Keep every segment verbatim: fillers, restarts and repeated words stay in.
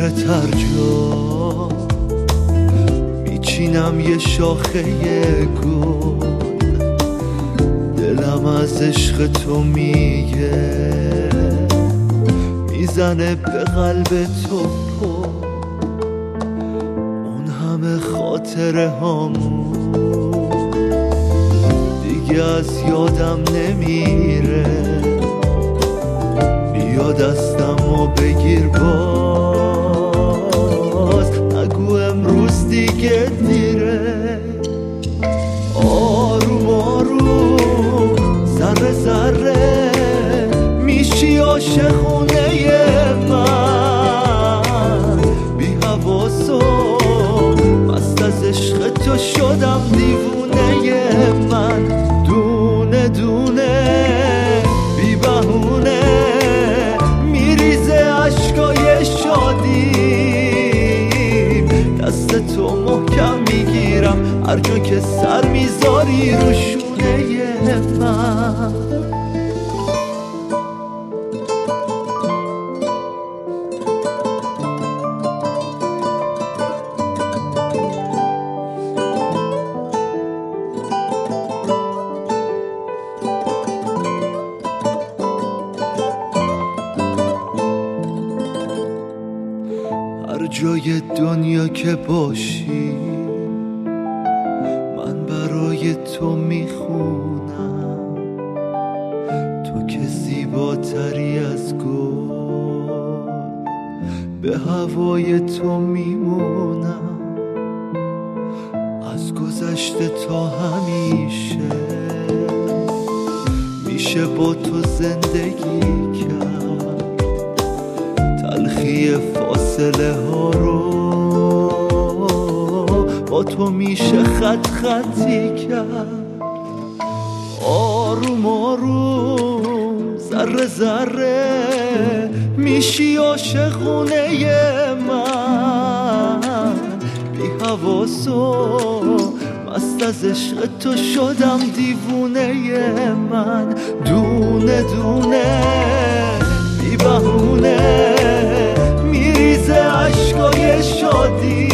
هر جا میچینم یه شاخه گل، دلم از عشق تو میگه میزنه به قلب تو پر. اون همه خاطره هامون دیگه از یادم نمیره. بیا دستمو بگیر باز، نگو امروز دیگه دیره. آروم آروم ذره ذره میشی عاشقونه من، بی حواسو مست از عشق تو شدم دیوونه من. دونه دونه بی بهونه میریزه عشقای شادیم، دست تو محکم میگیرم هر جا که سر میذاری رو شونه من. هر جای دنیا که باشی من برای تو میخونم، تو که زیباتری از گل به هوای تو میمونم. از گذشته تا همیشه میشه با تو زندگی کرد، تلخی فاصله ها رو با تو میشه خط خطی کرد. آروم آروم ذره ذره میشی عاشقونه من، بی حواسو مست از عشق تو شدم دیوونه من. دونه دونه بی بهونه میریزه عشقای شادی،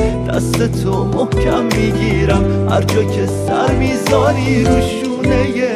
دست تو محکم میگیرم هر جا که سر میذاری رو شونه